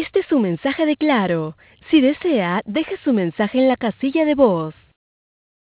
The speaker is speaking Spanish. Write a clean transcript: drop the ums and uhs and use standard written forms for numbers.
Este es su mensaje de Claro. Si desea, deje su mensaje en la casilla de voz.